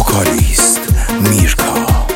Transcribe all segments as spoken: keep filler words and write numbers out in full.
وکالیست میرکا،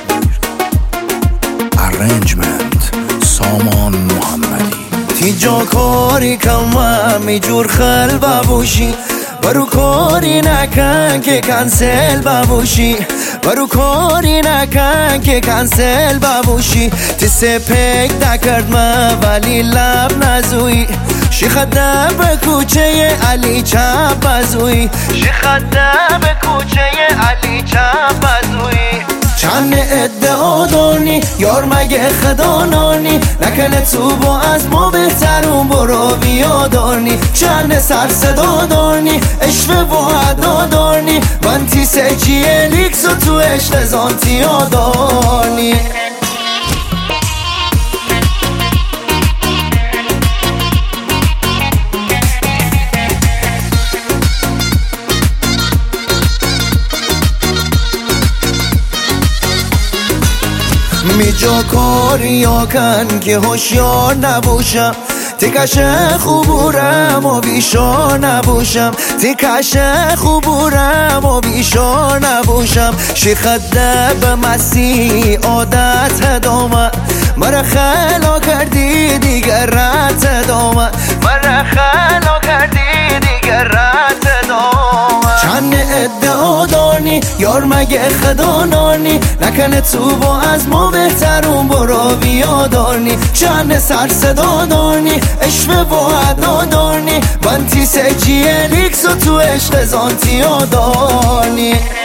ارنجمنت سامان محمدی. تی جا کاری کم می جور خل ببوشی، برو کاری نکن که کنسل ببوشی، برو کاری نکن که کنسل ببوشی. تی سپک نکرد من ولی لب نزوی، شیخده به کوچه علی چپ بزوی، شیخده به کوچه علی چپ بزوی. چند ادعا دانی یار مگه خدانانی، نکنه تو با از ما بهترون برو بیادانی. چند سر صدا دانی عشق و حدا دانی، وانتی سجی الیکس و تو عشق زانتی آدانی. می جا کاری ها کن که هوشیار نباشم، تکش خوبورم و بیشار نباشم، تکش خوبورم و بیشار نباشم. شیخده به مسی عادت دامه، مرا خلا کردی دیگر رت دامه، مرا خلا کردی دیگر رت دامه. چند ادعا دانی یار مگه خدانانی، نکنه تو با از ما بهترون برو بیادانی. چند سر صدا دانی عشق و حدا دانی، وانتی سجی الیکس و تو عشق زانتی آدانی.